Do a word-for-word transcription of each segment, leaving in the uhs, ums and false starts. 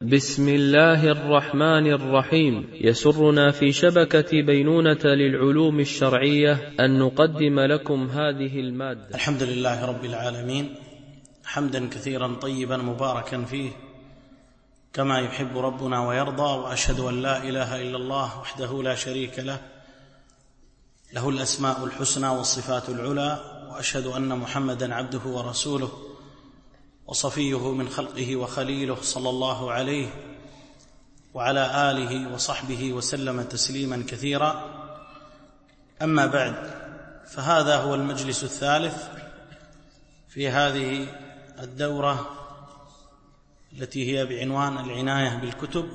بسم الله الرحمن الرحيم. يسرنا في شبكة بينونة للعلوم الشرعية أن نقدم لكم هذه المادة. الحمد لله رب العالمين، حمدا كثيرا طيبا مباركا فيه كما يحب ربنا ويرضى، وأشهد أن لا إله إلا الله وحده لا شريك له، له الأسماء الحسنى والصفات العلى، وأشهد أن محمدا عبده ورسوله وصفيه من خلقه وخليله، صلى الله عليه وعلى آله وصحبه وسلم تسليما كثيرا. أما بعد، فهذا هو المجلس الثالث في هذه الدورة التي هي بعنوان العناية بالكتب،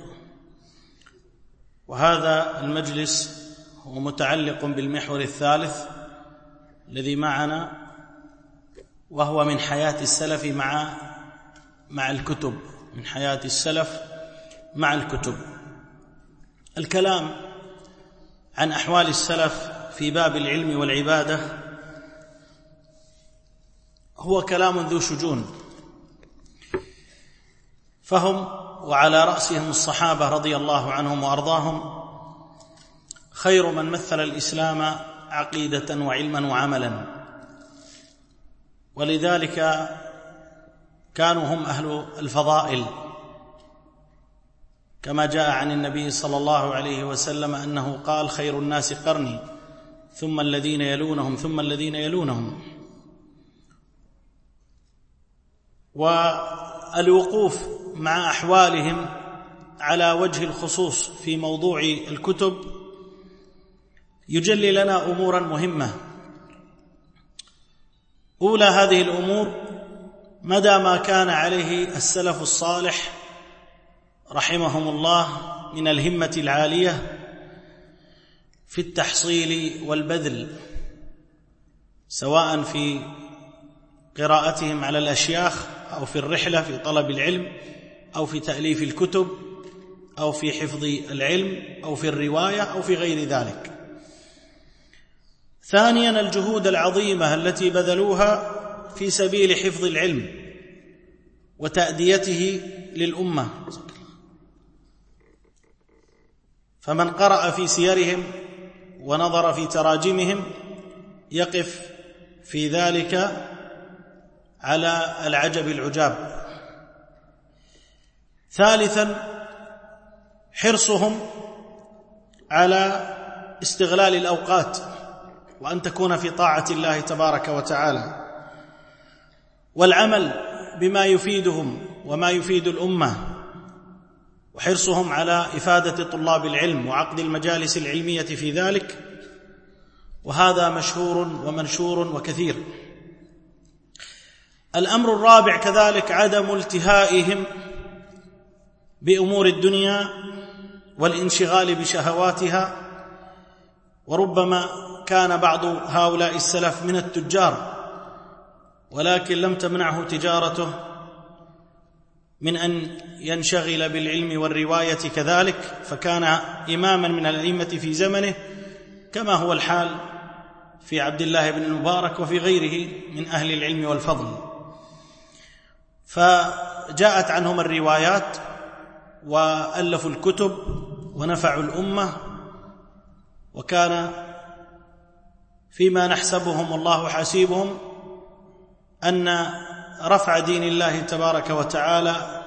وهذا المجلس هو متعلق بالمحور الثالث الذي معنا، وهو من حياة السلف مع مع الكتب، من حياة السلف مع الكتب. الكلام عن أحوال السلف في باب العلم والعبادة هو كلام ذو شجون، فهم وعلى رأسهم الصحابة رضي الله عنهم وأرضاهم خير من مثل الإسلام عقيدة وعلما وعملا، ولذلك كانوا هم أهل الفضائل، كما جاء عن النبي صلى الله عليه وسلم أنه قال: خير الناس قرني ثم الذين يلونهم ثم الذين يلونهم. والوقوف مع أحوالهم على وجه الخصوص في موضوع الكتب يجلي لنا أمورا مهمة. أولى هذه الأمور مدى ما كان عليه السلف الصالح رحمهم الله من الهمة العالية في التحصيل والبذل، سواء في قراءتهم على الأشياخ أو في الرحلة في طلب العلم أو في تأليف الكتب أو في حفظ العلم أو في الرواية أو في غير ذلك. ثانيا، الجهود العظيمة التي بذلوها في سبيل حفظ العلم وتأديته للأمة، فمن قرأ في سيرهم ونظر في تراجمهم يقف في ذلك على العجب العجاب. ثالثا، حرصهم على استغلال الأوقات وأن تكون في طاعة الله تبارك وتعالى، والعمل بما يفيدهم وما يفيد الأمة، وحرصهم على إفادة طلاب العلم وعقد المجالس العلمية في ذلك، وهذا مشهور ومنشور وكثير. الأمر الرابع كذلك عدم التهائهم بأمور الدنيا والانشغال بشهواتها، وربما كان بعض هؤلاء السلف من التجار، ولكن لم تمنعه تجارته من أن ينشغل بالعلم والرواية كذلك، فكان إماما من الأئمة في زمنه، كما هو الحال في عبد الله بن المبارك وفي غيره من أهل العلم والفضل. فجاءت عنهم الروايات وألفوا الكتب ونفعوا الأمة، وكان فيما نحسبهم والله حسيبهم أن رفع دين الله تبارك وتعالى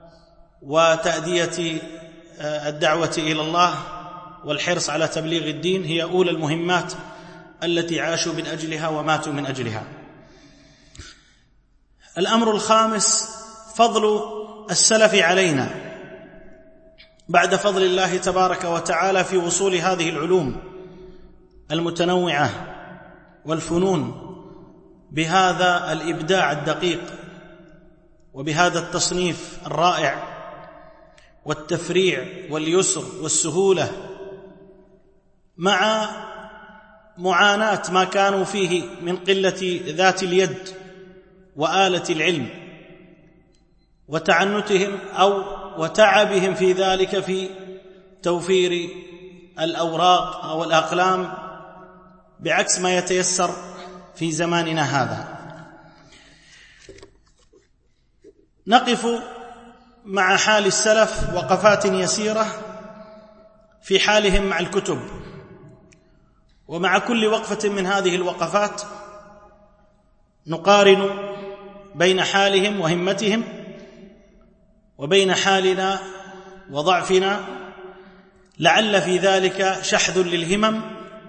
وتأدية الدعوة إلى الله والحرص على تبليغ الدين هي أولى المهمات التي عاشوا من أجلها وماتوا من أجلها. الأمر الخامس فضل السلف علينا بعد فضل الله تبارك وتعالى في وصول هذه العلوم المتنوعة والفنون بهذا الإبداع الدقيق وبهذا التصنيف الرائع والتفريع واليسر والسهولة، مع معاناة ما كانوا فيه من قلة ذات اليد وآلة العلم وتعنتهم أو وتعبهم في ذلك في توفير الأوراق أو الأقلام، بعكس ما يتيسر في زماننا هذا. نقف مع حال السلف وقفات يسيرة في حالهم مع الكتب، ومع كل وقفة من هذه الوقفات نقارن بين حالهم وهمتهم وبين حالنا وضعفنا، لعل في ذلك شحذ للهمم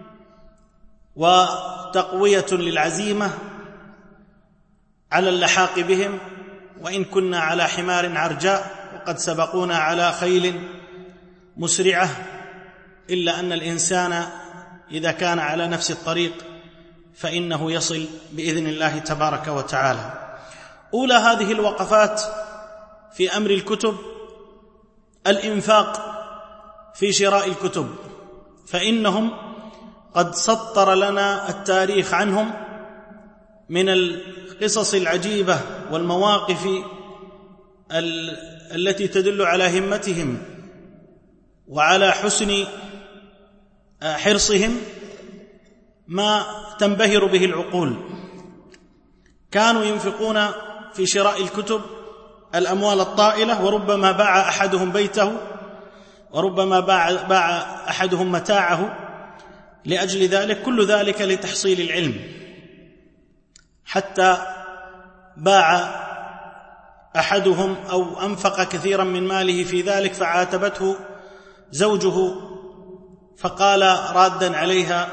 وتقوية للعزيمة على اللحاق بهم، وإن كنا على حمار عرجاء وقد سبقونا على خيل مسرعة، إلا أن الإنسان إذا كان على نفس الطريق فإنه يصل بإذن الله تبارك وتعالى. أولى هذه الوقفات في أمر الكتب الإنفاق في شراء الكتب، فإنهم قد سطر لنا التاريخ عنهم من القصص العجيبة والمواقف التي تدل على همتهم وعلى حسن حرصهم ما تنبهر به العقول. كانوا ينفقون في شراء الكتب الأموال الطائلة، وربما باع أحدهم بيته، وربما باع, باع أحدهم متاعه لأجل ذلك، كل ذلك لتحصيل العلم، حتى باع أحدهم أو أنفق كثيرا من ماله في ذلك فعاتبته زوجه فقال رادا عليها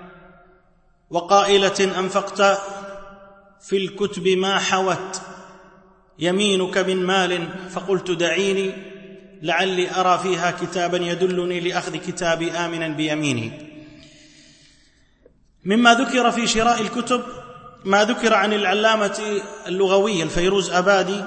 وقائلة: أنفقت في الكتب ما حوت يمينك من مال، فقلت دعيني لعلي أرى فيها كتابا يدلني لأخذ كتابي آمنا بيميني. مما ذكر في شراء الكتب ما ذكر عن العلامة اللغوي الفيروز أبادي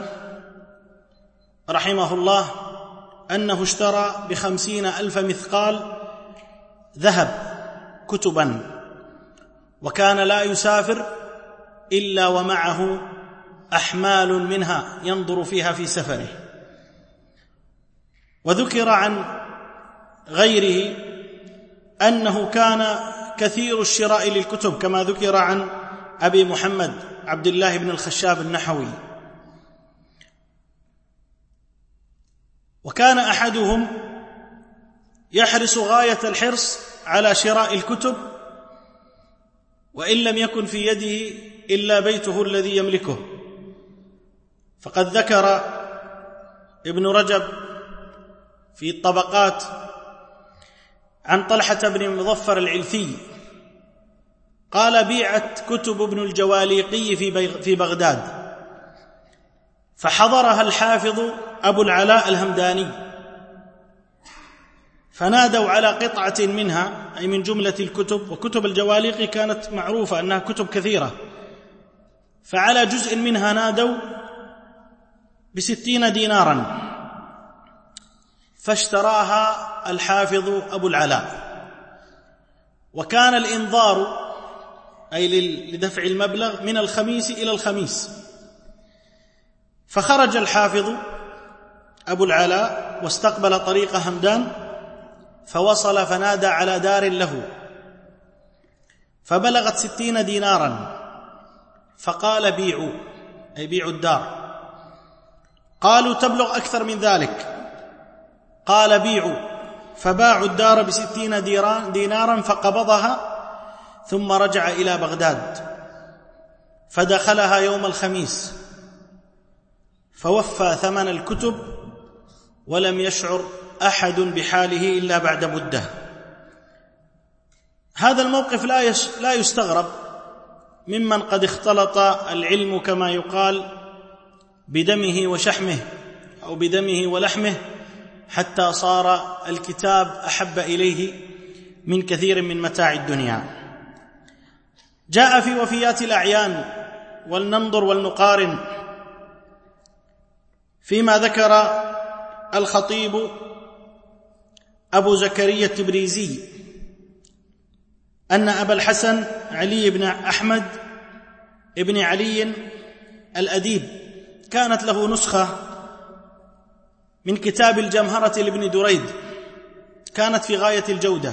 رحمه الله أنه اشترى بخمسين ألف مثقال ذهب كتبا، وكان لا يسافر إلا ومعه أحمال منها ينظر فيها في سفره. وذكر عن غيره أنه كان كثير الشراء للكتب، كما ذكر عن أبي محمد عبد الله بن الخشاب النحوي. وكان أحدهم يحرص غاية الحرص على شراء الكتب، وإن لم يكن في يده إلا بيته الذي يملكه. فقد ذكر ابن رجب في الطبقات عن طلحة بن مظفر العلفي قال: بيعت كتب ابن الجواليقي في بغداد، فحضرها الحافظ أبو العلاء الهمداني، فنادوا على قطعة منها، أي من جملة الكتب، وكتب الجواليقي كانت معروفة أنها كتب كثيرة، فعلى جزء منها نادوا بستين دينارا، فاشتراها الحافظ أبو العلاء. وكان الإنظار أي لدفع المبلغ من الخميس إلى الخميس، فخرج الحافظ أبو العلاء واستقبل طريق همدان، فوصل فنادى على دار له، فبلغت ستين دينارا، فقال: بيعوا، أي بيعوا الدار. قالوا: تبلغ أكثر من ذلك. قال: بيعوا، فباعوا الدار بستين دينارا فقبضها، ثم رجع إلى بغداد فدخلها يوم الخميس، فوفى ثمن الكتب، ولم يشعر أحد بحاله إلا بعد مدة. هذا الموقف لا يستغرب ممن قد اختلط العلم كما يقال بدمه وشحمه أو بدمه ولحمه، حتى صار الكتاب أحب إليه من كثير من متاع الدنيا. جاء في وفيات الأعيان، ولننظر ولنقارن فيما ذكر الخطيب أبو زكريا التبريزي أن أبا الحسن علي بن أحمد ابن علي الأديب كانت له نسخة من كتاب الجمهرة لابن دريد، كانت في غاية الجودة،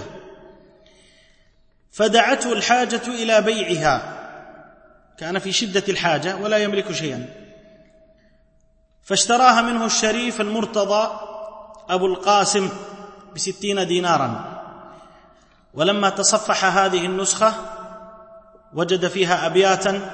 فدعته الحاجة إلى بيعها، كان في شدة الحاجة ولا يملك شيئا، فاشتراها منه الشريف المرتضى أبو القاسم بستين دينارا. ولما تصفح هذه النسخة وجد فيها أبياتا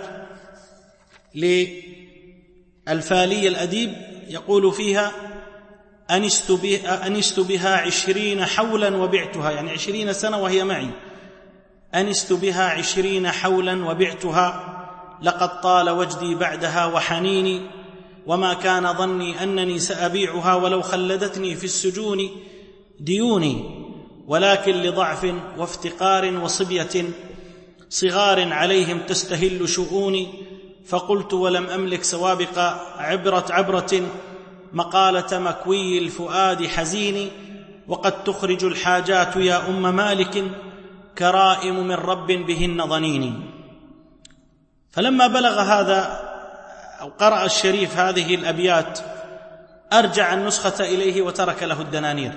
للفالي الأديب يقول فيها: أنست بها, أنست بها عشرين حولا وبعتها، يعني عشرين سنة وهي معي. أنست بها عشرين حولا وبعتها، لقد طال وجدي بعدها وحنيني، وما كان ظني أنني سأبيعها ولو خلدتني في السجون ديوني، ولكن لضعف وافتقار وصبية صغار عليهم تستهل شؤوني، فقلت ولم أملك سوابق عبرة عبرة مقالة مكوي الفؤاد حزيني، وقد تخرج الحاجات يا أم مالك كرائم من رب بهن ظنيني. فلما بلغ هذا أو قرأ الشريف هذه الأبيات أرجع النسخة إليه وترك له الدنانير.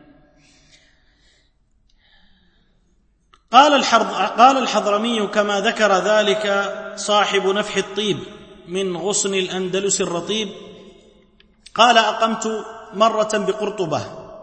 قال قال الحضرمي كما ذكر ذلك صاحب نفح الطيب من غصن الأندلس الرطيب، قال: أقمت مرة بقرطبة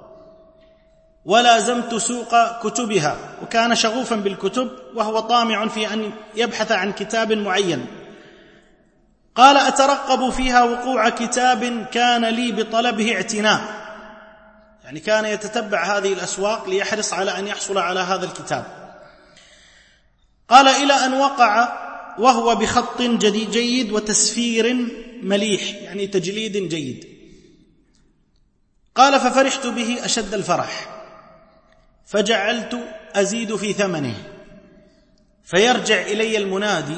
ولازمت سوق كتبها، وكان شغوفا بالكتب وهو طامع في أن يبحث عن كتاب معين. قال: أترقب فيها وقوع كتاب كان لي بطلبه اعتناء، يعني كان يتتبع هذه الأسواق ليحرص على أن يحصل على هذا الكتاب. قال: إلى أن وقع وهو بخط جديد جيد وتسفير مليح، يعني تجليد جيد. قال: ففرحت به أشد الفرح، فجعلت أزيد في ثمنه، فيرجع إلي المنادي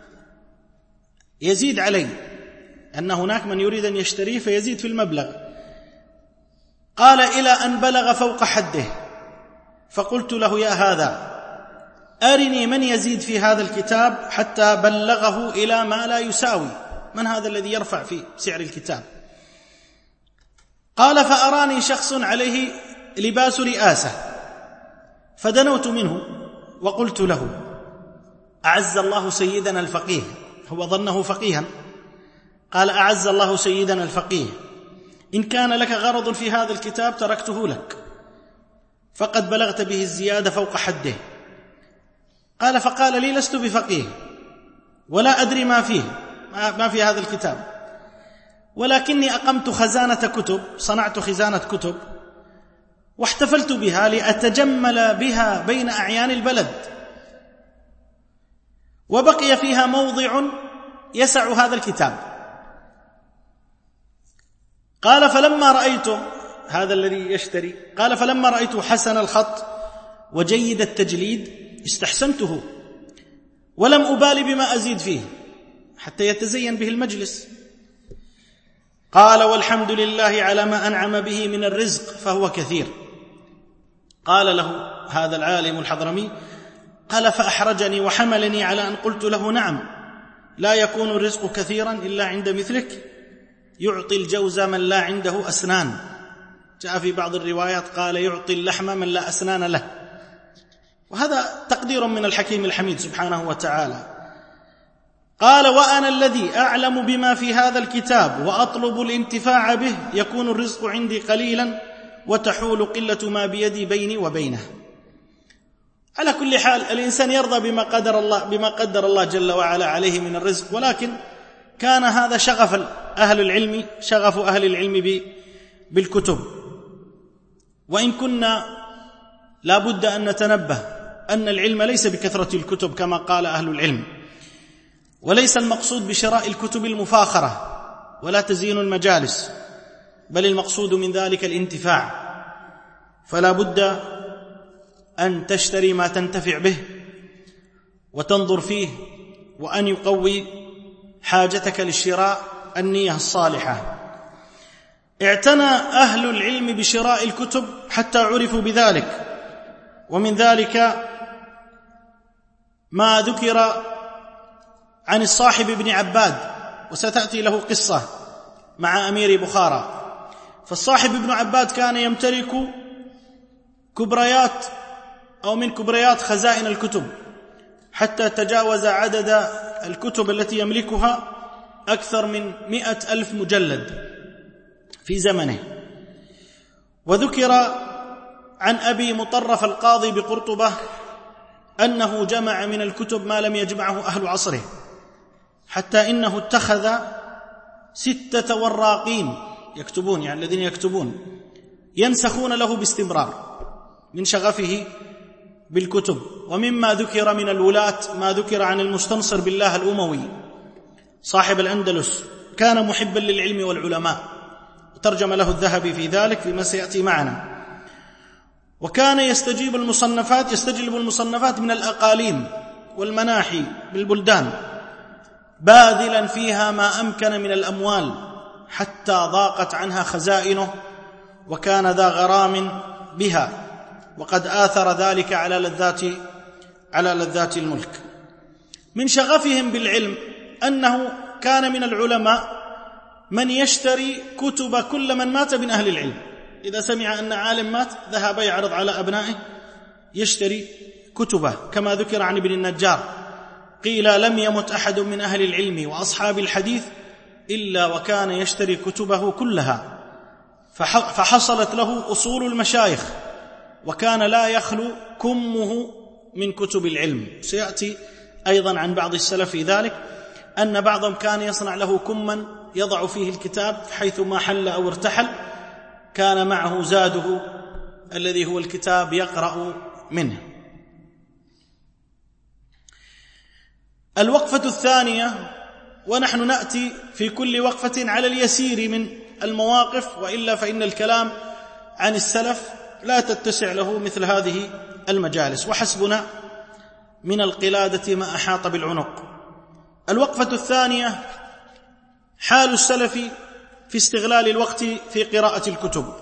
يزيد علي، أن هناك من يريد أن يشتريه فيزيد في المبلغ. قال: إلى أن بلغ فوق حده، فقلت له: يا هذا، أرني من يزيد في هذا الكتاب حتى بلغه إلى ما لا يساوي، من هذا الذي يرفع في سعر الكتاب؟ قال: فأراني شخص عليه لباس رئاسة، فدنوت منه وقلت له: أعز الله سيدنا الفقيه، هو ظنه فقيها. قال: أعز الله سيدنا الفقيه، إن كان لك غرض في هذا الكتاب تركته لك، فقد بلغت به الزيادة فوق حده. قال: فقال لي: لست بفقيه ولا أدري ما فيه ما في هذا الكتاب، ولكني أقمت خزانة كتب، صنعت خزانة كتب واحتفلت بها لأتجمل بها بين أعيان البلد، وبقي فيها موضع يسع هذا الكتاب. قال: فلما رأيت هذا الذي يشتري، قال: فلما رأيت حسن الخط وجيد التجليد استحسنته، ولم أبالي بما أزيد فيه حتى يتزين به المجلس. قال: والحمد لله على ما أنعم به من الرزق فهو كثير. قال له هذا العالم الحضرمي: قال: فأحرجني وحملني على أن قلت له: نعم، لا يكون الرزق كثيرا إلا عند مثلك، يعطي الجوز من لا عنده أسنان. جاء في بعض الروايات قال: يعطي اللحم من لا أسنان له، وهذا تقدير من الحكيم الحميد سبحانه وتعالى. قال: وأنا الذي أعلم بما في هذا الكتاب وأطلب الانتفاع به، يكون الرزق عندي قليلا وتحول قلة ما بيدي بيني وبينه. على كل حال الإنسان يرضى بما قدر الله بما قدر الله جل وعلا عليه من الرزق، ولكن كان هذا شغف أهل العلم شغف أهل العلم بالكتب. وإن كنا لا بد أن نتنبه أن العلم ليس بكثرة الكتب كما قال أهل العلم، وليس المقصود بشراء الكتب المفاخرة ولا تزيين المجالس، بل المقصود من ذلك الانتفاع. فلا بد أن تشتري ما تنتفع به وتنظر فيه، وأن يقوي حاجتك للشراء النية الصالحة. اعتنى أهل العلم بشراء الكتب حتى عرفوا بذلك، ومن ذلك ما ذكر عن الصاحب ابن عباد، وستأتي له قصة مع أمير بخارى. فالصاحب ابن عباد كان يمتلك كبريات أو من كبريات خزائن الكتب، حتى تجاوز عدد الكتب التي يملكها أكثر من مئة ألف مجلد، في زمنه. وذكر عن أبي مطرف القاضي بقرطبة أنه جمع من الكتب ما لم يجمعه أهل عصره، حتى إنه اتخذ ستة وراقين يكتبون، يعني الذين يكتبون ينسخون له باستمرار من شغفه بالكتب. ومما ذكر من الولاة ما ذكر عن المستنصر بالله الأموي صاحب الأندلس، كان محبا للعلم والعلماء، وترجم له الذهبي في ذلك فيما سيأتي معنا. وكان يستجيب المصنفات يستجلب المصنفات من الأقاليم والمناحي بالبلدان، باذلا فيها ما أمكن من الأموال حتى ضاقت عنها خزائنه، وكان ذا غرام بها، وقد آثر ذلك على لذات على لذات الملك. من شغفهم بالعلم أنه كان من العلماء من يشتري كتب كل من مات من أهل العلم، إذا سمع أن عالم مات ذهب يعرض على أبنائه يشتري كتبه، كما ذكر عن ابن النجار قيل لم يمت أحد من أهل العلم وأصحاب الحديث إلا وكان يشتري كتبه كلها، فحصلت له أصول المشايخ، وكان لا يخلو كمه من كتب العلم. سيأتي أيضا عن بعض السلف في ذلك أن بعضهم كان يصنع له كما يضع فيه الكتاب حيث ما حل أو ارتحل كان معه زاده الذي هو الكتاب يقرأ منه. الوقفة الثانية، ونحن نأتي في كل وقفة على اليسير من المواقف، وإلا فإن الكلام عن السلف لا تتسع له مثل هذه المجالس، وحسبنا من القلادة ما أحاط بالعنق. الوقفة الثانية حال السلف في استغلال الوقت في قراءة الكتب.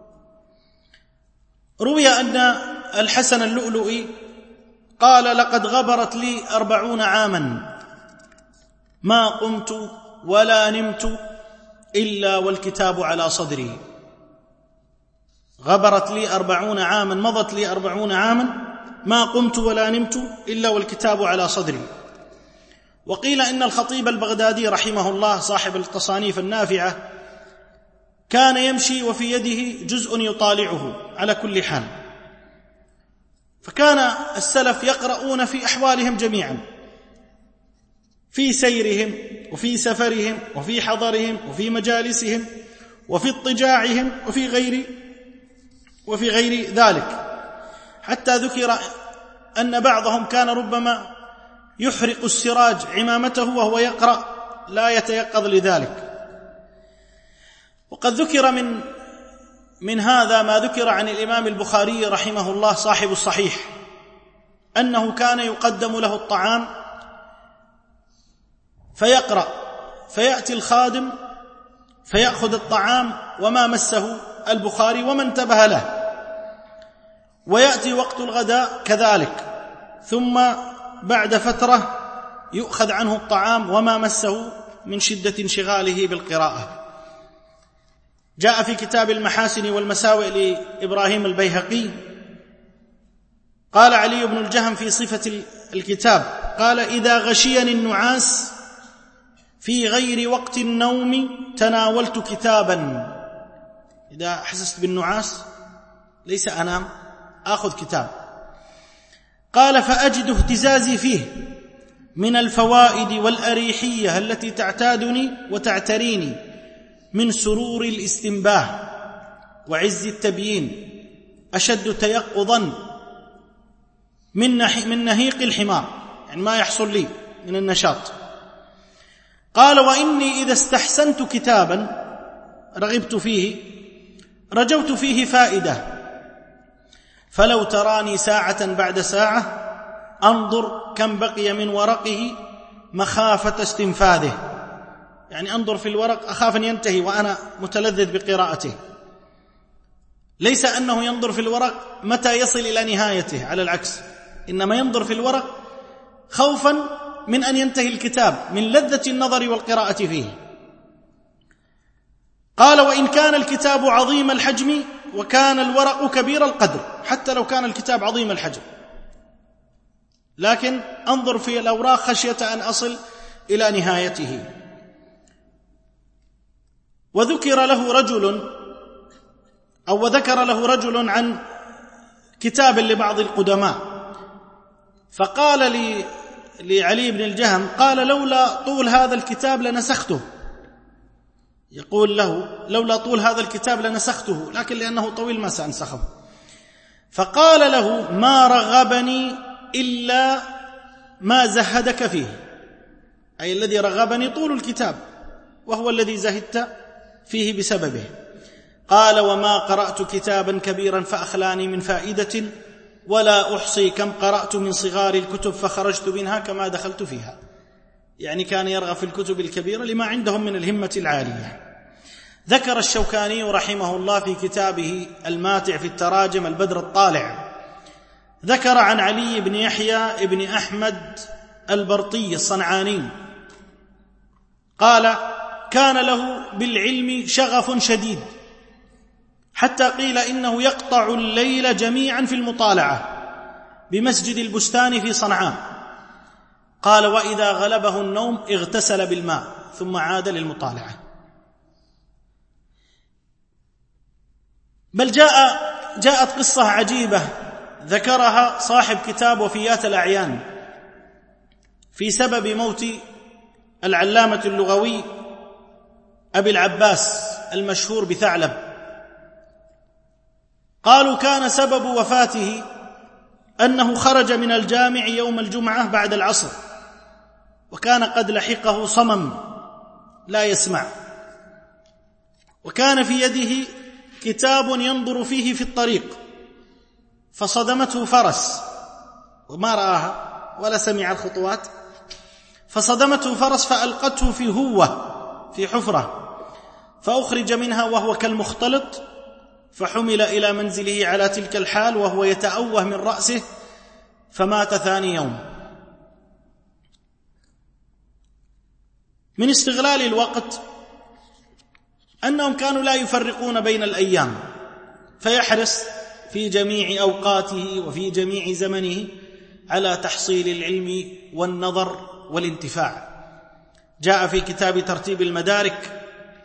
روي أن الحسن اللؤلؤي قال: لقد غبرت لي أربعون عاما ما قمت ولا نمت إلا والكتاب على صدري. غبرت لي أربعون عاما مضت لي أربعون عاما ما قمت ولا نمت إلا والكتاب على صدري. وقيل إن الخطيب البغدادي رحمه الله صاحب التصانيف النافعة كان يمشي وفي يده جزء يطالعه على كل حال، فكان السلف يقرؤون في أحوالهم جميعا، في سيرهم وفي سفرهم وفي حضرهم وفي مجالسهم وفي اضطجاعهم وفي غير وفي غير ذلك، حتى ذكر أن بعضهم كان ربما يحرق السراج عمامته وهو يقرأ لا يتيقظ لذلك. وقد ذكر من من هذا ما ذكر عن الإمام البخاري رحمه الله صاحب الصحيح أنه كان يقدم له الطعام فيقرأ، فيأتي الخادم فيأخذ الطعام وما مسه البخاري وما انتبه له، ويأتي وقت الغداء كذلك، ثم بعد فترة يؤخذ عنه الطعام وما مسه من شدة انشغاله بالقراءة. جاء في كتاب المحاسن والمساوئ لإبراهيم البيهقي قال علي بن الجهم في صفة الكتاب قال: إذا غشيني النعاس في غير وقت النوم تناولت كتابا. إذا حسست بالنعاس ليس أنام، آخذ كتاب. قال: فأجد اهتزازي فيه من الفوائد والأريحية التي تعتادني وتعتريني من سرور الاستنباه وعز التبيين أشد تيقظا من من نهيق الحمار، يعني ما يحصل لي من النشاط. قال: وإني إذا استحسنت كتابا رغبت فيه رجوت فيه فائدة، فلو تراني ساعة بعد ساعة أنظر كم بقي من ورقه مخافة استنفاذه، يعني أنظر في الورق أخاف أن ينتهي وأنا متلذذ بقراءته. ليس أنه ينظر في الورق متى يصل إلى نهايته، على العكس، إنما ينظر في الورق خوفا من أن ينتهي الكتاب من لذة النظر والقراءة فيه. قال: وإن كان الكتاب عظيم الحجم وكان الورق كبير القدر، حتى لو كان الكتاب عظيم الحجم لكن أنظر في الأوراق خشية أن أصل إلى نهايته. وذكر له رجل أو وذكر له رجل عن كتاب لبعض القدماء، فقال لي لعلي بن الجهم قال لولا طول هذا الكتاب لنسخته، يقول له لولا طول هذا الكتاب لنسخته، لكن لأنه طويل ما سأنسخه. فقال له ما رغبني إلا ما زهدك فيه، أي الذي رغبني طول الكتاب وهو الذي زهدت فيه بسببه. قال وما قرأت كتابا كبيرا فأخلاني من فائدة ولا أحصي كم قرأت من صغار الكتب فخرجت منها كما دخلت فيها. يعني كان يرغب في الكتب الكبيرة لما عندهم من الهمة العالية. ذكر الشوكاني رحمه الله في كتابه الماتع في التراجم البدر الطالع، ذكر عن علي بن يحيى بن أحمد البرطي الصنعاني قال كان له بالعلم شغف شديد حتى قيل إنه يقطع الليل جميعا في المطالعة بمسجد البستان في صنعاء. قال وإذا غلبه النوم اغتسل بالماء ثم عاد للمطالعة. بل جاء جاءت قصة عجيبة ذكرها صاحب كتاب وفيات الأعيان في سبب موت العلامة اللغوي أبي العباس المشهور بثعلب. قالوا كان سبب وفاته أنه خرج من الجامع يوم الجمعة بعد العصر، وكان قد لحقه صمم لا يسمع، وكان في يده كتاب ينظر فيه في الطريق، فصدمته فرس وما رآها ولا سمع الخطوات، فصدمته فرس فألقته في هوة في حفرة، فأخرج منها وهو كالمختلط، فحمل إلى منزله على تلك الحال وهو يتأوه من رأسه، فمات ثاني يوم. من استغلال الوقت أنهم كانوا لا يفرقون بين الأيام، فيحرص في جميع أوقاته وفي جميع زمنه على تحصيل العلم والنظر والانتفاع. جاء في كتاب ترتيب المدارك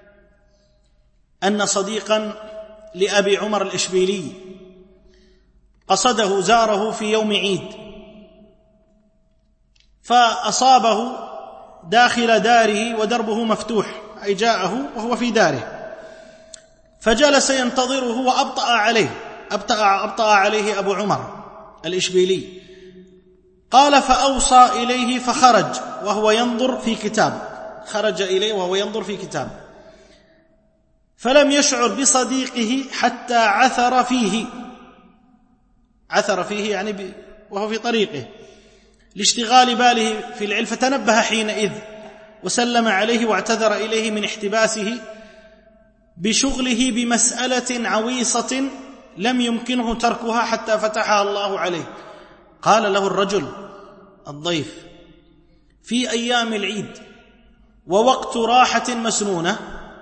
أن صديقا لأبي عمر الإشبيلي قصده زاره في يوم عيد، فأصابه داخل داره ودربه مفتوح، أي جاءه وهو في داره، فجلس ينتظره وأبطأ عليه أبطأ, أبطأ عليه أبو عمر الإشبيلي. قال فأوصى إليه فخرج وهو ينظر في كتاب، خرج إليه وهو ينظر في كتاب، فلم يشعر بصديقه حتى عثر فيه عثر فيه يعني وهو في طريقه لاشتغال باله في العلم، فتنبه حينئذ وسلم عليه واعتذر إليه من احتباسه بشغله بمسألة عويصة لم يمكنه تركها حتى فتحها الله عليه. قال له الرجل الضيف في أيام العيد ووقت راحة مسنونة،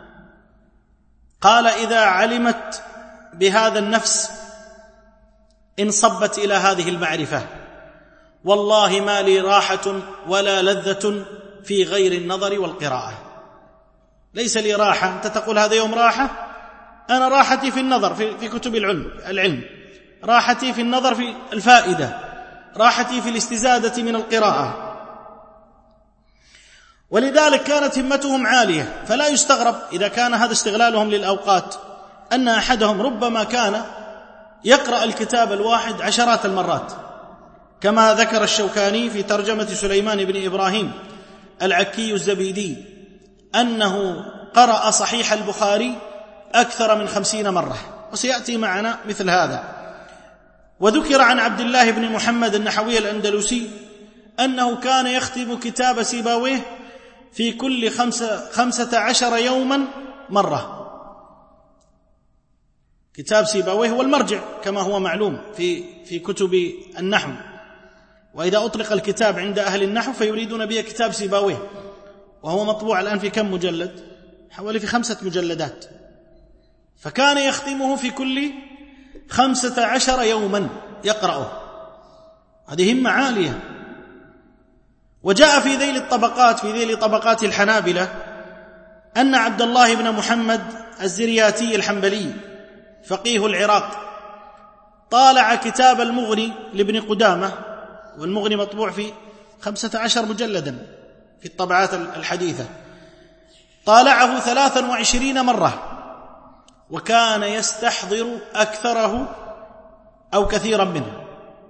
قال إذا علمت بهذا النفس انصبت إلى هذه المعرفة، والله ما لي راحة ولا لذة في غير النظر والقراءة. ليس لي راحة، أنت تقول هذا يوم راحة، أنا راحتي في النظر في, في كتب العلم العلم راحتي في النظر في الفائدة، راحتي في الاستزادة من القراءة. ولذلك كانت همتهم عالية، فلا يستغرب إذا كان هذا استغلالهم للأوقات أن أحدهم ربما كان يقرأ الكتاب الواحد عشرات المرات، كما ذكر الشوكاني في ترجمة سليمان بن إبراهيم العكي الزبيدي أنه قرأ صحيح البخاري أكثر من خمسين مرة، وسيأتي معنا مثل هذا. وذكر عن عبد الله بن محمد النحوي الأندلسي أنه كان يختم كتاب سيبويه في كل خمسة, خمسة عشر يوما مرة. كتاب سيبويه هو المرجع كما هو معلوم في, في كتب النحو، وإذا أطلق الكتاب عند أهل النحو فيريدون به كتاب سيبويه، وهو مطبوع الآن في كم مجلد؟ حوالي في خمسة مجلدات. فكان يختمه في كل خمسة عشر يوما يقرأه، هذه همة عالية. وجاء في ذيل الطبقات في ذيل طبقات الحنابلة أن عبد الله بن محمد الزرياتي الحنبلي فقيه العراق طالع كتاب المغني لابن قدامة، والمغني مطبوع في خمسة عشر مجلدا في الطبعات الحديثة، طالعه ثلاثا وعشرين مرة، وكان يستحضر أكثره أو كثيرا منه.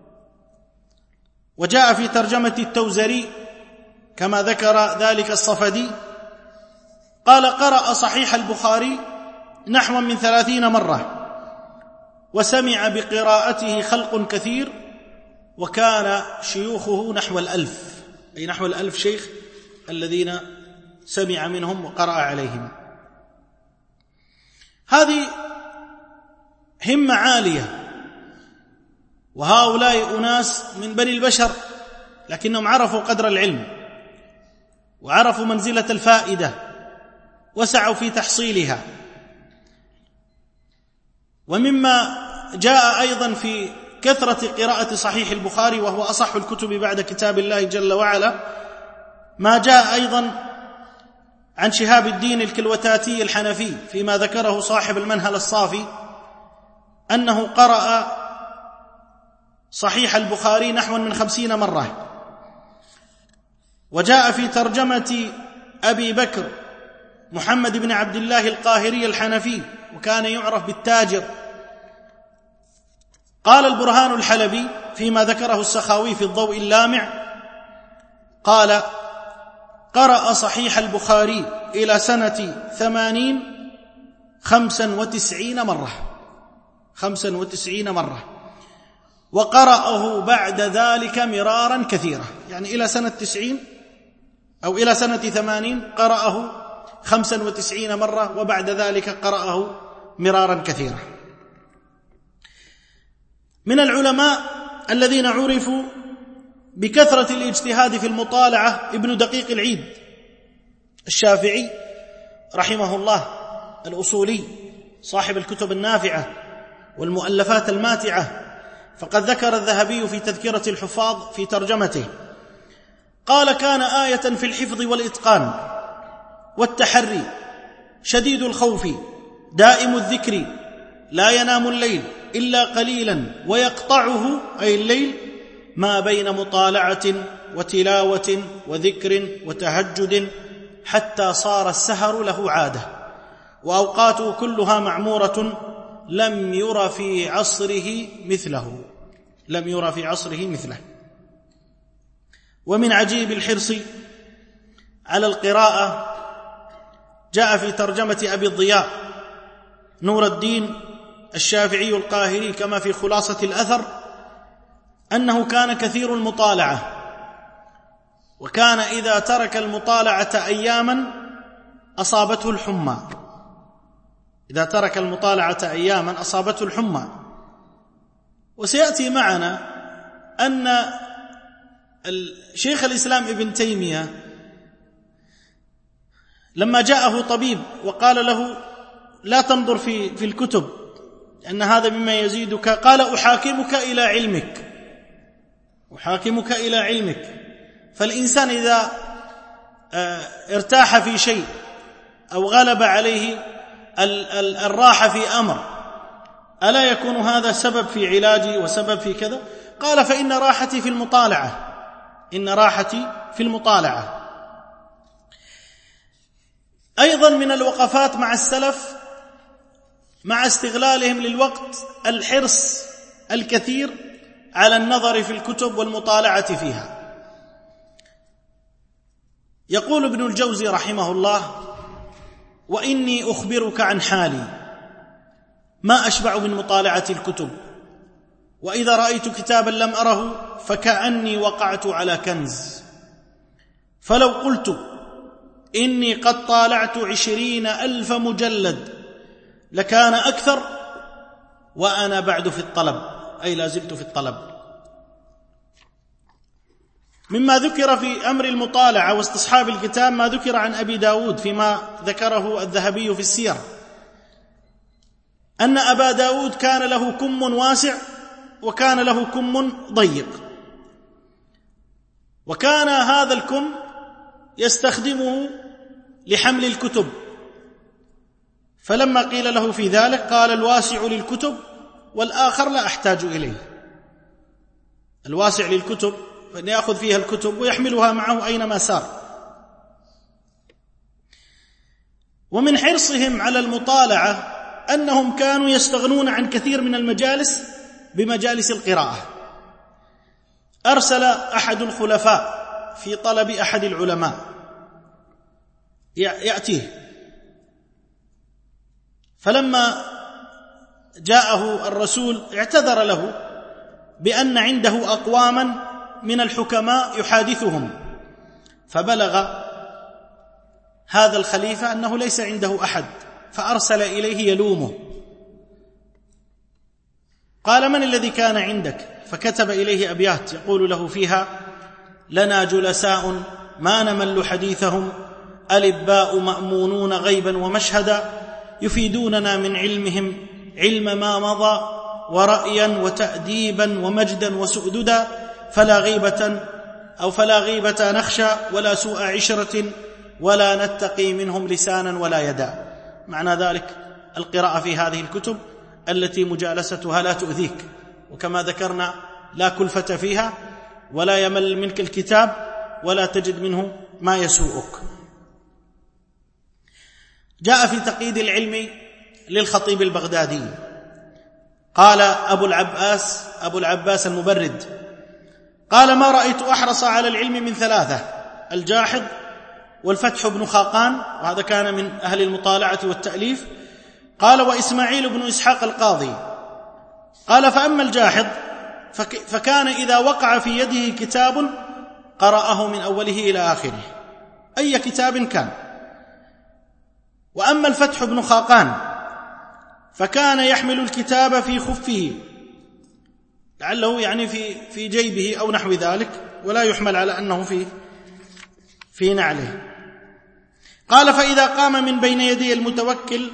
وجاء في ترجمة التوزري كما ذكر ذلك الصفدي قال: قرأ صحيح البخاري نحو من ثلاثين مرة، وسمع بقراءته خلق كثير، وكان شيوخه نحو الألف، أي نحو الألف شيخ الذين سمع منهم وقرأ عليهم. هذه همة عالية، وهؤلاء أناس من بني البشر، لكنهم عرفوا قدر العلم وعرفوا منزلة الفائدة وسعوا في تحصيلها. ومما جاء أيضا في كثرة قراءة صحيح البخاري، وهو أصح الكتب بعد كتاب الله جل وعلا، ما جاء أيضا عن شهاب الدين الكلوتاتي الحنفي فيما ذكره صاحب المنهل الصافي أنه قرأ صحيح البخاري نحو من خمسين مرة. وجاء في ترجمة أبي بكر محمد بن عبد الله القاهري الحنفي، وكان يعرف بالتاجر، قال البرهان الحلبي فيما ذكره السخاوي في الضوء اللامع، قال: قرأ صحيح البخاري إلى سنة ثمانين خمسا وتسعين مرة خمسا وتسعين مرة وقرأه بعد ذلك مرارا كثيرا، يعني إلى سنة تسعين أو إلى سنة ثمانين قرأه خمسا وتسعين مرة، وبعد ذلك قرأه مرارا كثيرا. من العلماء الذين عرفوا بكثرة الاجتهاد في المطالعة ابن دقيق العيد الشافعي رحمه الله الأصولي، صاحب الكتب النافعة والمؤلفات الماتعة، فقد ذكر الذهبي في تذكرة الحفاظ في ترجمته قال: كان آية في الحفظ والإتقان والتحري، شديد الخوف، دائم الذكر، لا ينام الليل إلا قليلا، ويقطعه أي الليل ما بين مطالعة وتلاوة وذكر وتهجد، حتى صار السهر له عادة، وأوقاته كلها معمورة، لم ير في عصره مثله لم ير في عصره مثله. ومن عجيب الحرص على القراءة جاء في ترجمة أبي الضياء نور الدين الشافعي القاهري كما في خلاصة الأثر أنه كان كثير المطالعة، وكان إذا ترك المطالعة أياما أصابته الحمى إذا ترك المطالعة أياما أصابته الحمى. وسيأتي معنا أن شيخ الإسلام ابن تيمية لما جاءه طبيب وقال له: لا تنظر في في الكتب لأن هذا مما يزيدك، قال: أحاكمك إلى علمك أحاكمك إلى علمك. فالإنسان إذا ارتاح في شيء أو غلب عليه الراحة في أمر، ألا يكون هذا سبب في علاجي وسبب في كذا؟ قال: فإن راحتي في المطالعة إن راحتي في المطالعة. أيضا من الوقفات مع السلف مع استغلالهم للوقت الحرص الكثير على النظر في الكتب والمطالعة فيها. يقول ابن الجوزي رحمه الله: وإني أخبرك عن حالي ما أشبع من مطالعة الكتب، وإذا رأيت كتابا لم أره فكأني وقعت على كنز، فلو قلت إني قد طالعت عشرين ألف مجلد لكان أكثر، وأنا بعد في الطلب، أي لا زلت في الطلب. مما ذكر في أمر المطالعة واستصحاب الكتاب ما ذكر عن أبي داود فيما ذكره الذهبي في السير، أن أبا داود كان له كم واسع وكان له كم ضيق، وكان هذا الكم يستخدمه لحمل الكتب فلما قيل له في ذلك قال: الواسع للكتب والآخر لا أحتاج إليه. الواسع للكتب فإن يأخذ فيها الكتب ويحملها معه أينما سار. ومن حرصهم على المطالعة أنهم كانوا يستغنون عن كثير من المجالس بمجالس القراءة. أرسل أحد الخلفاء في طلب أحد العلماء يأتيه، فلما جاءه الرسول اعتذر له بأن عنده أقواما من الحكماء يحادثهم، فبلغ هذا الخليفة أنه ليس عنده أحد، فأرسل إليه يلومه. قال: من الذي كان عندك؟ فكتب إليه أبيات يقول له فيها: لنا جلساء ما نمل حديثهم، ألباء مأمونون غيبا ومشهدا، يفيدوننا من علمهم علم ما مضى، ورأيا وتأديبا ومجدا وسؤددا، فلا غيبة أو فلا غيبة نخشى ولا سوء عشرة، ولا نتقي منهم لسانا ولا يدا. معنى ذلك القراءة في هذه الكتب التي مجالستها لا تؤذيك، وكما ذكرنا لا كلفة فيها، ولا يمل منك الكتاب، ولا تجد منه ما يسوءك. جاء في تقييد العلم للخطيب البغدادي قال أبو العباس أبو العباس المبرد قال: ما رأيت أحرص على العلم من ثلاثة: الجاحظ، والفتح بن خاقان، وهذا كان من أهل المطالعة والتأليف. قال: وإسماعيل بن إسحاق القاضي. قال: فأما الجاحظ فكان إذا وقع في يده كتاب قرأه من أوله إلى آخره، أي كتاب كان. وأما الفتح بن خاقان فكان يحمل الكتاب في خفه، لعله يعني في في جيبه أو نحو ذلك، ولا يحمل على أنه في في نعله. قال: فإذا قام من بين يدي المتوكل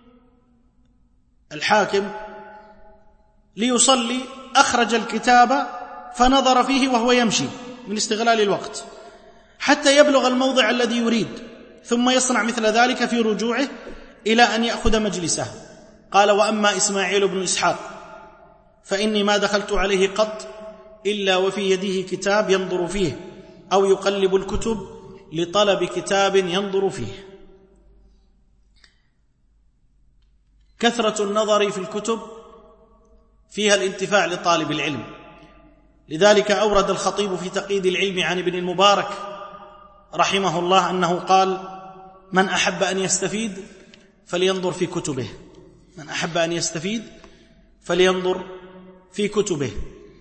الحاكم ليصلي أخرج الكتاب فنظر فيه وهو يمشي من استغلال الوقت حتى يبلغ الموضع الذي يريد، ثم يصنع مثل ذلك في رجوعه إلى أن يأخذ مجلسه. قال: وأما إسماعيل بن إسحاق فإني ما دخلت عليه قط إلا وفي يده كتاب ينظر فيه، أو يقلب الكتب لطلب كتاب ينظر فيه. كثرة النظر في الكتب فيها الانتفاع لطالب العلم، لذلك أورد الخطيب في تقييد العلم عن ابن المبارك رحمه الله أنه قال: من أحب أن يستفيد فلينظر في كتبه، من أحب أن يستفيد فلينظر في كتبه.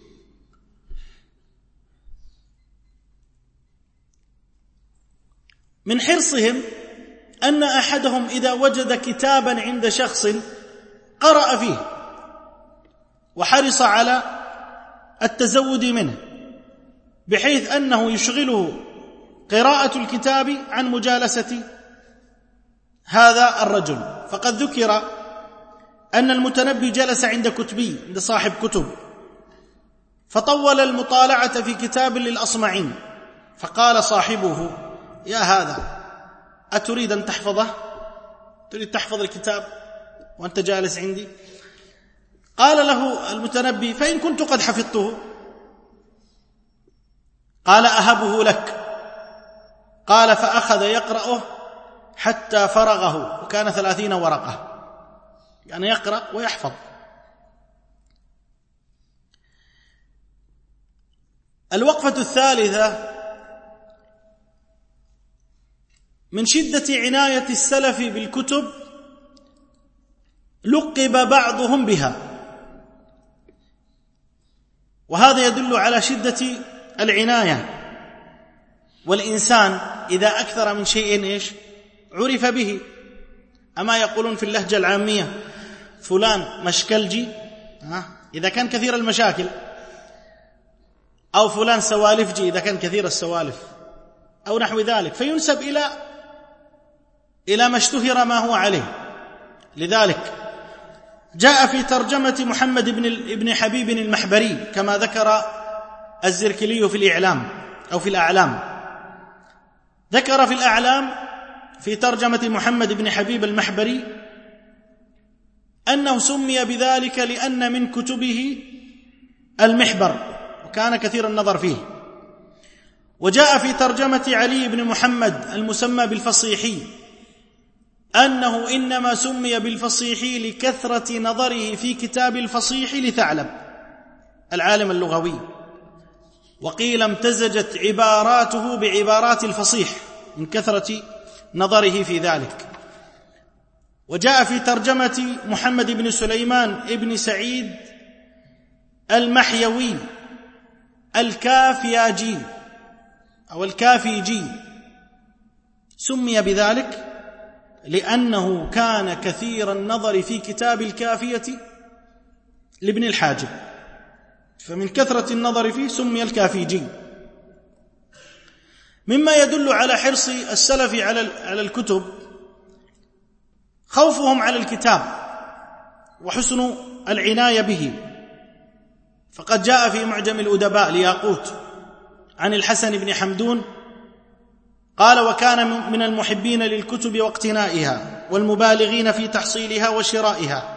من حرصهم أن أحدهم إذا وجد كتابا عند شخص قرأ فيه وحرص على التزود منه، بحيث أنه يشغله قراءة الكتاب عن مجالسة هذا الرجل. فقد ذكر أن المتنبي جلس عند كتبي، عند صاحب كتب، فطول المطالعة في كتاب للأصمعين، فقال صاحبه: يا هذا، أتريد أن تحفظه؟ تريد تحفظ الكتاب وأنت جالس عندي؟ قال له المتنبي: فإن كنت قد حفظته. قال: أهبه لك. قال: فأخذ يقرأه حتى فرغه، وكان ثلاثين ورقة، يعني يقرأ ويحفظ. الوقفة الثالثة: من شدة عناية السلف بالكتب لقب بعضهم بها، وهذا يدل على شدة العناية. والإنسان إذا أكثر من شيء إيش عرف به. أما يقولون في اللهجة العامية فلان مشكلجي إذا كان كثير المشاكل، أو فلان سوالفجي إذا كان كثير السوالف، أو نحو ذلك، فينسب إلى إلى ما اشتهر ما هو عليه. لذلك جاء في ترجمة محمد بن ابن حبيب المحبري كما ذكر الزركلي في الإعلام أو في الأعلام، ذكر في الأعلام في ترجمة محمد بن حبيب المحبري أنه سمي بذلك لأن من كتبه المحبر، وكان كثير النظر فيه. وجاء في ترجمة علي بن محمد المسمى بالفصيحي أنه إنما سمي بالفصيحي لكثرة نظره في كتاب الفصيح لثعلب العالم اللغوي، وقيل امتزجت عباراته بعبارات الفصيح من كثرة نظره في ذلك. وجاء في ترجمة محمد بن سليمان ابن سعيد المحيوي الكافياجي أو الكافيجي، سمي بذلك لأنه كان كثير النظر في كتاب الكافية لابن الحاجب، فمن كثرة النظر فيه سمي الكافيجي. مما يدل على حرص السلف على الكتب خوفهم على الكتاب وحسن العناية به. فقد جاء في معجم الأدباء لياقوت عن الحسن بن حمدون قال: وكان من المحبين للكتب واقتنائها والمبالغين في تحصيلها وشرائها.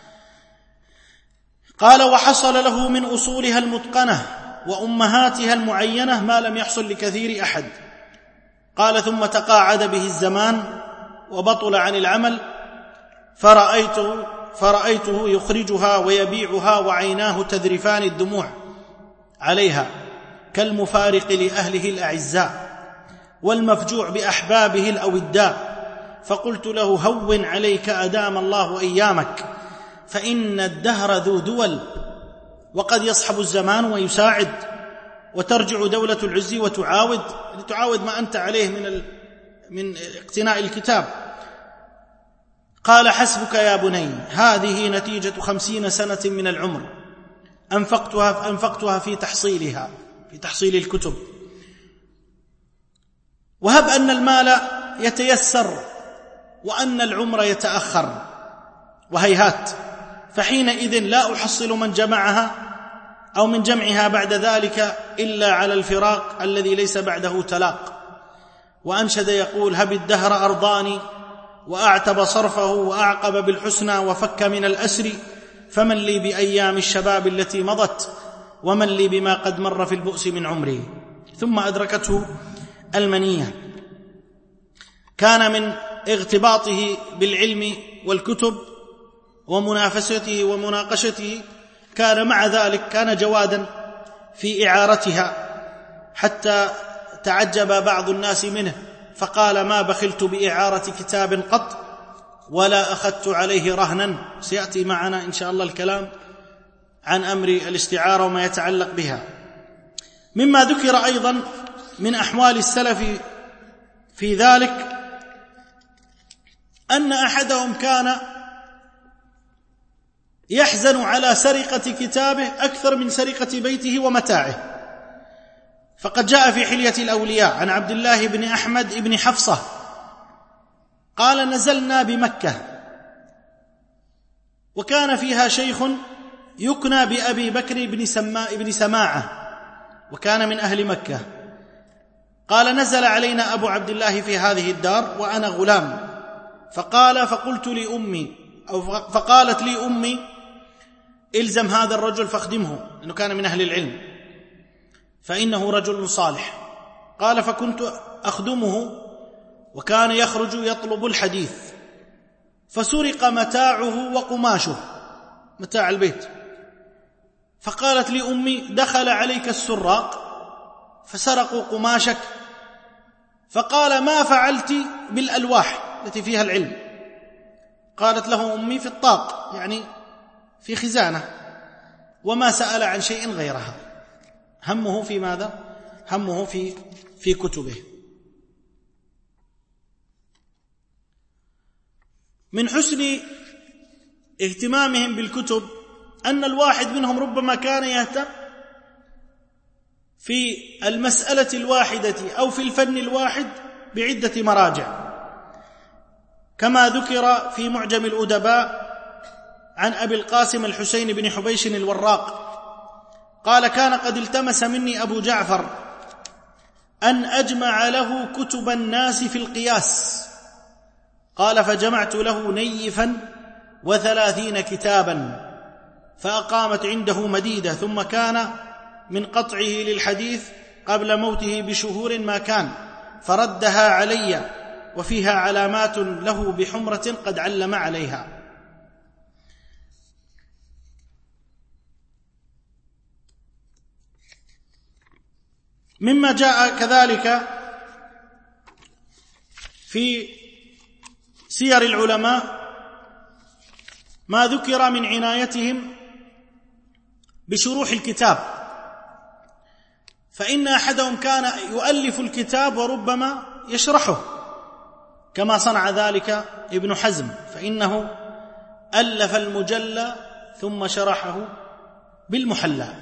قال: وحصل له من أصولها المتقنة وأمهاتها المعينة ما لم يحصل لكثير أحد. قال: ثم تقاعد به الزمان وبطل عن العمل، فرأيته, فرأيته يخرجها ويبيعها وعيناه تذرفان الدموع عليها كالمفارق لأهله الأعزاء والمفجوع بأحبابه الأوداء. فقلت له: هون عليك أدام الله أيامك، فإن الدهر ذو دول، وقد يصحب الزمان ويساعد، وترجع دولة العز وتعاود لتعاود ما أنت عليه من من اقتناء الكتاب. قال: حسبك يا بني، هذه نتيجة خمسين سنة من العمر أنفقتها, أنفقتها في تحصيلها في تحصيل الكتب. وهب أن المال يتيسر وأن العمر يتأخر، وهيهات، فحينئذ لا أحصل من جمعها أو من جمعها بعد ذلك إلا على الفراق الذي ليس بعده تلاق. وأنشد يقول: هب الدهر أرضاني وأعتب صرفه وأعقب بالحسنى وفك من الأسر، فمن لي بأيام الشباب التي مضت، ومن لي بما قد مر في البؤس من عمري. ثم أدركته المنية. كان من اغتباطه بالعلم والكتب ومنافسته ومناقشته، كان مع ذلك كان جوادا في إعارتها، حتى تعجب بعض الناس منه فقال: ما بخلت بإعارة كتاب قط ولا أخذت عليه رهنا. سيأتي معنا إن شاء الله الكلام عن أمر الاستعارة وما يتعلق بها. مما ذكر أيضا من أحوال السلف في ذلك أن أحدهم كان يحزن على سرقة كتابه أكثر من سرقة بيته ومتاعه. فقد جاء في حلية الأولياء عن عبد الله بن أحمد بن حفصة قال: نزلنا بمكة وكان فيها شيخ يكنى بأبي بكر بن, سما بن سماعة، وكان من أهل مكة. قال: نزل علينا أبو عبد الله في هذه الدار وأنا غلام. فقال: فقلت لأمي أو فقالت لي أمي: إلزم هذا الرجل فاخدمه، لأنه كان من أهل العلم، فإنه رجل صالح. قال: فكنت أخدمه، وكان يخرج يطلب الحديث، فسرق متاعه وقماشه، متاع البيت. فقالت لي أمي: دخل عليك السراق فسرقوا قماشك. فقال: ما فعلت بالألواح التي فيها العلم؟ قالت له أمي: في الطاق، يعني في خزانة، وما سأل عن شيء غيرها. همه في ماذا؟ همه في في كتبه. من حسن اهتمامهم بالكتب أن الواحد منهم ربما كان يهتم في المسألة الواحدة أو في الفن الواحد بعدة مراجع، كما ذكر في معجم الأدباء عن أبي القاسم الحسين بن حبيش الوراق قال: كان قد التمس مني أبو جعفر أن أجمع له كتب الناس في القياس. قال: فجمعت له نيفا وثلاثين كتابا، فأقامت عنده مديدة، ثم كان من قطعه للحديث قبل موته بشهور ما كان، فردها علي، وفيها علامات له بحمرة قد علم عليها. مما جاء كذلك في سير العلماء ما ذكر من عنايتهم بشروح الكتاب، فإن أحدهم كان يؤلف الكتاب وربما يشرحه، كما صنع ذلك ابن حزم، فإنه ألف المجلى ثم شرحه بالمحلى.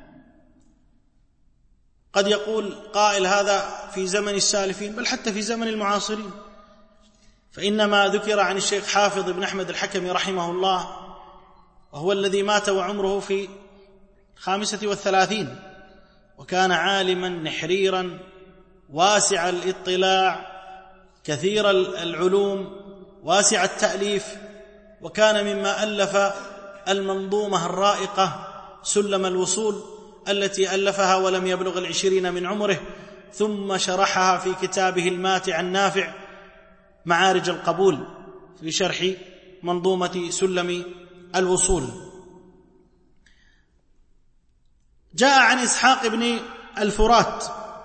قد يقول قائل هذا في زمن السالفين، بل حتى في زمن المعاصرين، فإنما ذكر عن الشيخ حافظ بن أحمد الحكمي رحمه الله، وهو الذي مات وعمره في خامسة والثلاثين، وكان عالما نحريرا واسع الاطلاع كثير العلوم واسع التأليف، وكان مما ألف المنظومة الرائقة سلم الوصول التي ألفها ولم يبلغ العشرين من عمره، ثم شرحها في كتابه الماتع النافع معارج القبول في شرح منظومة سلم الوصول. جاء عن إسحاق بن الفرات،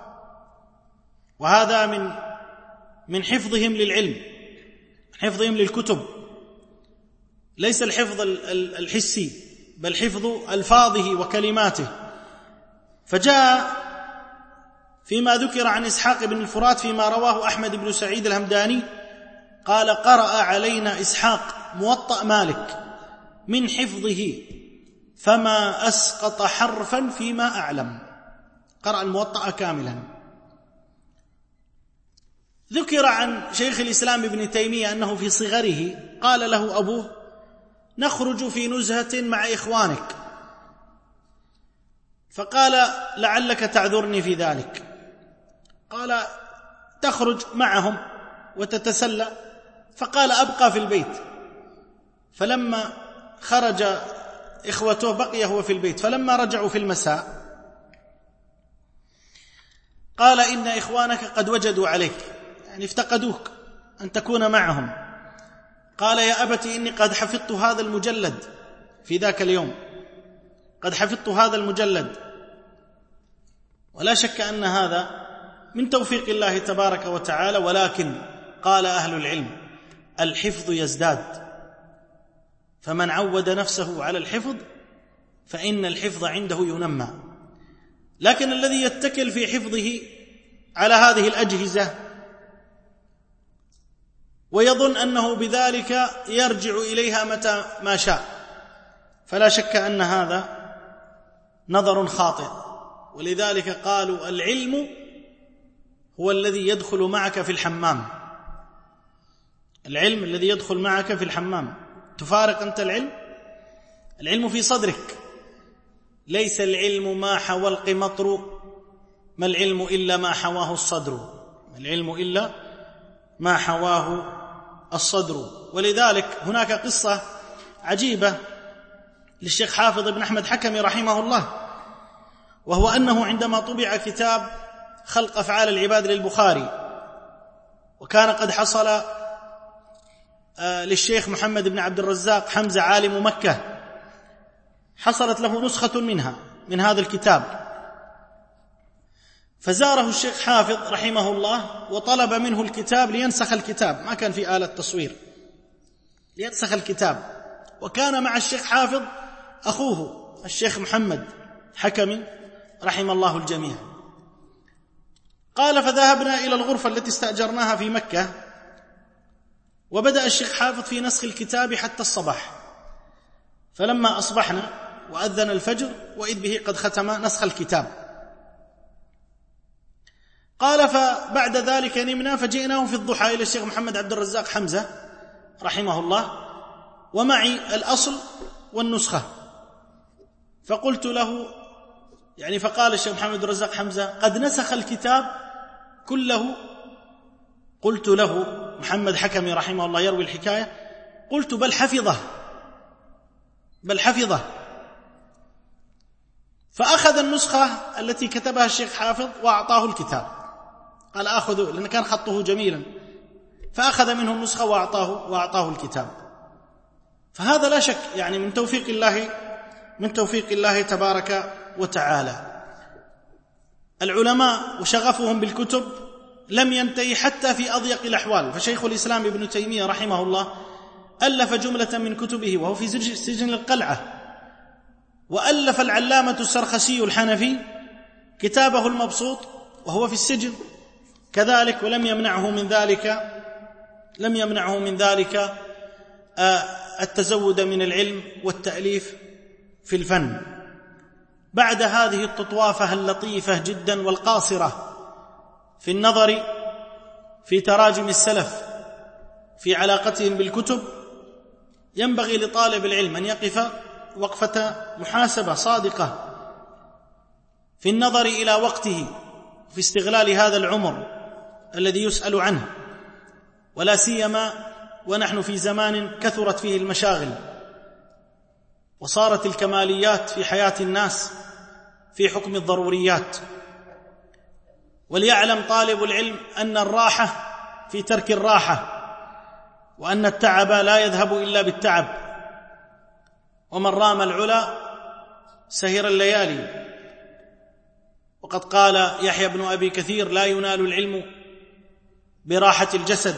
وهذا من من حفظهم للعلم، حفظهم للكتب، ليس الحفظ الحسي بل حفظ ألفاظه وكلماته. فجاء فيما ذكر عن إسحاق بن الفرات فيما رواه أحمد بن سعيد الهمداني قال: قرأ علينا إسحاق موطأ مالك من حفظه فما أسقط حرفا فيما أعلم، قرأ الموطأ كاملا. ذكر عن شيخ الإسلام ابن تيمية أنه في صغره قال له أبوه: نخرج في نزهة مع إخوانك، فقال: لعلك تعذرني في ذلك. قال: تخرج معهم وتتسلى؟ فقال: أبقى في البيت. فلما خرج إخوته بقي هو في البيت، فلما رجعوا في المساء قال: إن إخوانك قد وجدوا عليك، يعني افتقدوك أن تكون معهم. قال: يا أبتي إني قد حفظت هذا المجلد في ذاك اليوم، قد حفظت هذا المجلد. ولا شك أن هذا من توفيق الله تبارك وتعالى، ولكن قال أهل العلم: الحفظ يزداد، فمن عود نفسه على الحفظ فإن الحفظ عنده ينمى. لكن الذي يتكل في حفظه على هذه الأجهزة ويظن أنه بذلك يرجع إليها متى ما شاء، فلا شك أن هذا نظر خاطئ. ولذلك قالوا: العلم هو الذي يدخل معك في الحمام، العلم الذي يدخل معك في الحمام. تفارق أنت العلم، العلم في صدرك، ليس العلم ما حوى القمطر، ما العلم إلا ما حواه الصدر، ما العلم إلا ما حواه الصدر. ولذلك هناك قصة عجيبة للشيخ حافظ بن أحمد حكمي رحمه الله، وهو أنه عندما طبع كتاب خلق أفعال العباد للبخاري، وكان قد حصل للشيخ محمد بن عبد الرزاق حمزة عالم مكة، حصلت له نسخة منها من هذا الكتاب، فزاره الشيخ حافظ رحمه الله وطلب منه الكتاب لينسخ الكتاب، ما كان في آلة تصوير، لينسخ الكتاب. وكان مع الشيخ حافظ أخوه الشيخ محمد حكمي رحم الله الجميع. قال: فذهبنا إلى الغرفة التي استأجرناها في مكة، وبدأ الشيخ حافظ في نسخ الكتاب حتى الصباح، فلما أصبحنا وأذن الفجر وإذ به قد ختم نسخ الكتاب. قال: فبعد ذلك نمنا، فجئناه في الضحى إلى الشيخ محمد عبد الرزاق حمزة رحمه الله، ومعي الأصل والنسخة، فقلت له يعني فقال الشيخ محمد عبد الرزاق حمزة: قد نسخ الكتاب كله. قلت له محمد حكمي رحمه الله يروي الحكاية، قلت: بل حفظه، بل حفظه، فأخذ النسخة التي كتبها الشيخ حافظ وأعطاه الكتاب، قال آخذ، لأن كان خطه جميلا، فأخذ منه النسخة وأعطاه, وأعطاه الكتاب. فهذا لا شك يعني من توفيق الله من توفيق الله تبارك وتعالى. العلماء وشغفهم بالكتب لم ينتهي حتى في أضيق الأحوال، فشيخ الإسلام ابن تيمية رحمه الله ألف جملة من كتبه وهو في سجن القلعة، وألف العلامة السرخسي الحنفي كتابه المبسوط وهو في السجن كذلك، ولم يمنعه من ذلك لم يمنعه من ذلك التزود من العلم والتأليف في الفن. بعد هذه التطوافة اللطيفة جدا والقاصرة في النظر في تراجم السلف في علاقتهم بالكتب، ينبغي لطالب العلم أن يقف وقفة محاسبة صادقة في النظر إلى وقته في استغلال هذا العمر الذي يسأل عنه، ولا سيما ونحن في زمان كثرت فيه المشاغل وصارت الكماليات في حياة الناس في حكم الضروريات. وليعلم طالب العلم أن الراحة في ترك الراحة، وأن التعب لا يذهب إلا بالتعب، ومن رام العلا سهر الليالي. وقد قال يحيى بن أبي كثير: لا ينال العلم براحة الجسد.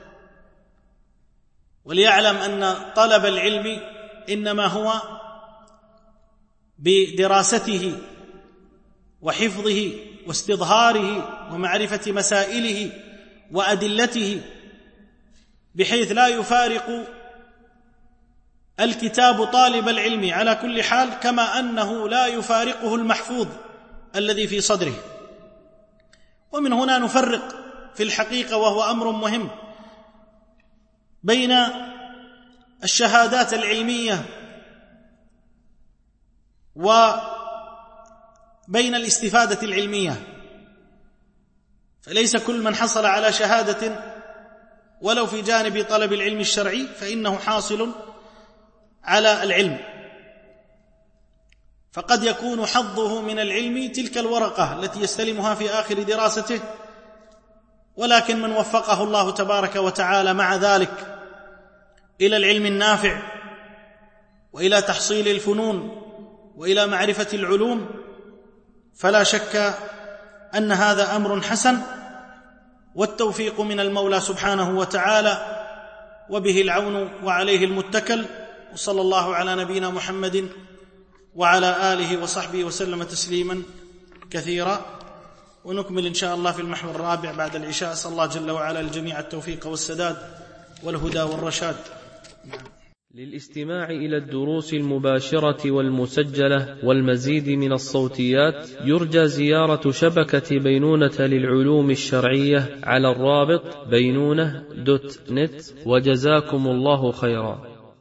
وليعلم أن طلب العلم إنما هو بدراسته وحفظه واستظهاره ومعرفة مسائله وأدلته، بحيث لا يفارق الكتاب طالب العلم على كل حال، كما أنه لا يفارقه المحفوظ الذي في صدره. ومن هنا نفرق في الحقيقة، وهو أمر مهم، بين الشهادات العلمية وبين الاستفادة العلمية. فليس كل من حصل على شهادة ولو في جانب طلب العلم الشرعي فإنه حاصل على العلم، فقد يكون حظه من العلم تلك الورقة التي يستلمها في آخر دراسته، ولكن من وفقه الله تبارك وتعالى مع ذلك إلى العلم النافع وإلى تحصيل الفنون وإلى معرفة العلوم، فلا شك أن هذا أمر حسن، والتوفيق من المولى سبحانه وتعالى، وبه العون وعليه المتكل. وصلى الله على نبينا محمد وعلى آله وصحبه وسلم تسليما كثيرا. ونكمل إن شاء الله في المحور الرابع بعد العشاء. أسأل الله جل وعلا الجميع التوفيق والسداد والهدى والرشاد. للاستماع إلى الدروس المباشرة والمسجلة والمزيد من الصوتيات يرجى زيارة شبكة بينونة للعلوم الشرعية على الرابط بينونة دوت نت. وجزاكم الله خيرا.